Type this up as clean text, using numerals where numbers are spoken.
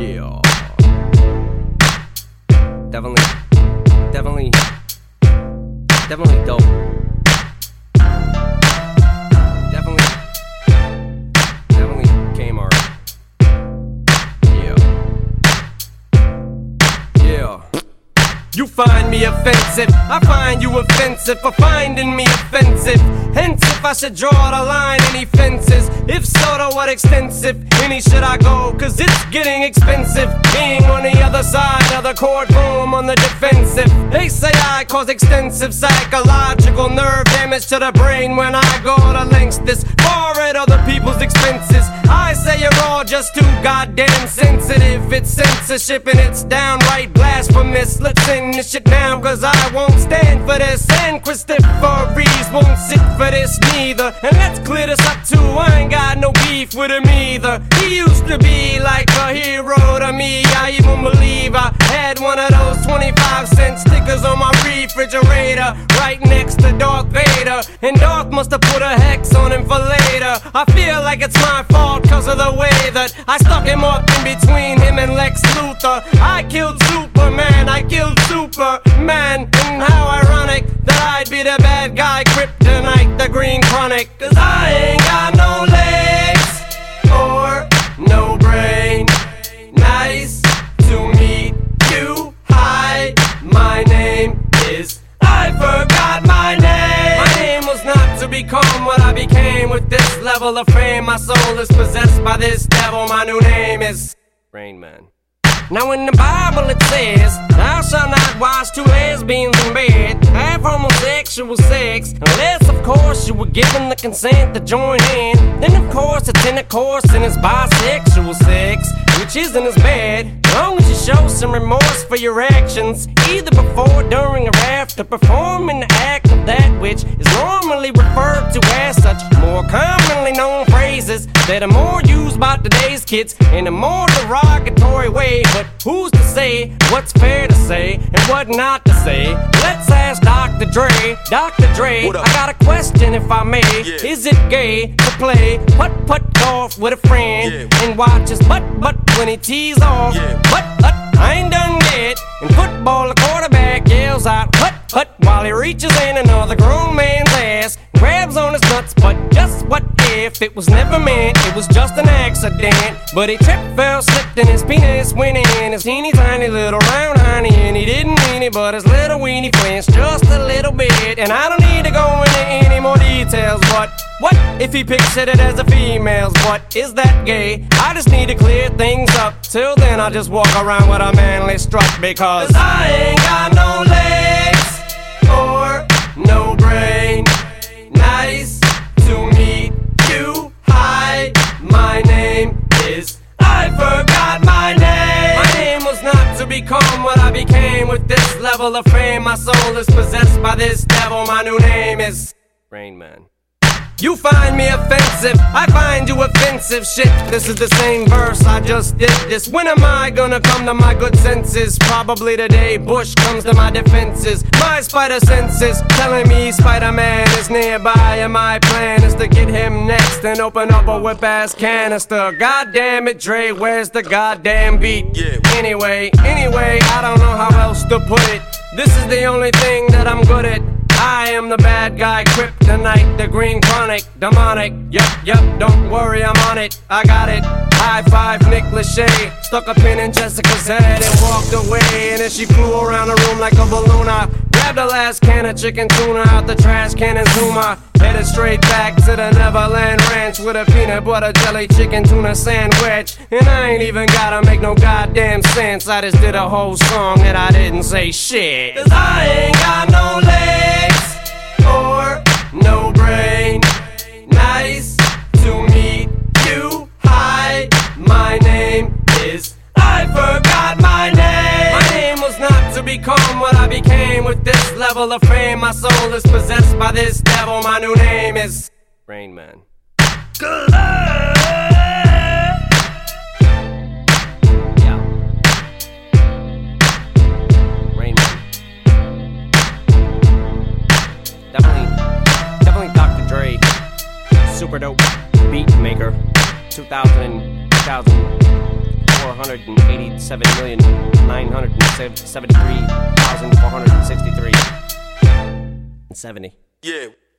Yeah. Definitely dope. Definitely Kmart. Yeah. You find me offensive, I find you offensive for finding me offensive. Hence, if I should draw the line, any fences? If so, to what extensive? Any should I go? Cause it's getting expensive. Being on the other side of the courtroom on the defensive. They say I cause extensive psychological nerve damage to the brain when I go to lengths this far at other people's expenses. I say you're all just too goddamn sensitive. It's censorship and it's downright blasphemous. Let's end this shit down cause I won't stand for this. And Christopher Reeves won't sit for this neither. And let's clear this up too, I ain't got no beef with him either. He used to be like a hero to me. I even believe I had one of those 25-cent stickers on my refrigerator right next to Darth Vader. And Darth must have put a hex on him for later. I feel like it's my fault cause of the way that I stuck him up in between him and Lex Luthor. I killed Superman, I killed Superman. And how ironic that I'd be the bad guy, Kryptonite, the Green Chronic. Cause I ain't got no legs or no brain. Nice to meet you. Hi, my name is... I forgot my name. My name was not to become what I became. With this level of fame, my soul is possessed by this devil. My new name is Rain Man. Now in the Bible it says, thou shalt not watch two lesbians in bed, have homosexual sex, unless of course you were given the consent to join in. Then of course it's intercourse and it's bisexual sex, which isn't as bad, as long as you show some remorse for your actions, either before, during, or after performing the act of that which is normally referred to as such more commonly known phrases that are more used by today's kids in a more derogatory way. But who's to say what's fair to say and what not to say? Let's ask Dr. Dre. Dr. Dre, I got a question if I may. Yeah. Is it gay to play putt-putt golf with a friend and watch his butt when he tees off? But I ain't done yet. In football, the quarterback yells out hut while he reaches in another grown man's ass, grabs on his nuts. But just what if it was never meant? It was just an accident. But he tripped, fell, slipped, and his penis went in his teeny tiny little round honey, and he didn't mean it, but his little weenie flinched just a little bit. And I don't need to go into any more details, but what if he pictured it as a female's butt? Is that gay? I just need to clear things up. Till then I'll just walk around with a manly strut, because I ain't got no legs or no brain. Nice to meet you. Hi, my name is... I forgot my name. My name was not to become what I became. With this level of fame, my soul is possessed by this devil. My new name is Rain Man. You find me offensive, I find you offensive. Shit, this is the same verse I just did this. When am I gonna come to my good senses? Probably today Bush comes to my defenses. My spider senses telling me Spider-Man is nearby, and my plan is to get him next and open up a whip-ass canister. God damn it, Dre, where's the goddamn beat? Anyway, I don't know how else to put it. This is the only thing that I'm good at. I am the bad guy, Kryptonite, the Green Chronic, demonic. Yup, don't worry, I'm on it. I got it. High five, Nick Lachey. Stuck a pin in Jessica's head and walked away. And then she flew around the room like a balloon. I grabbed the last can of chicken tuna out the trash can and Zuma. Headed straight back to the Neverland Ranch with a peanut butter jelly chicken tuna sandwich. And I ain't even gotta make no goddamn sense. I just did a whole song and I didn't say shit. Cause I ain't got no legs or no brain. Nice to meet you. Hi, my name is... I forgot my name. My name was not to become what I became. With this level of fame, my soul is possessed by this devil. My new name is Rain Man. Rain Man. Definitely Dr. Dre. Super dope beat maker. 2000 487,973,463 and 70. Yeah.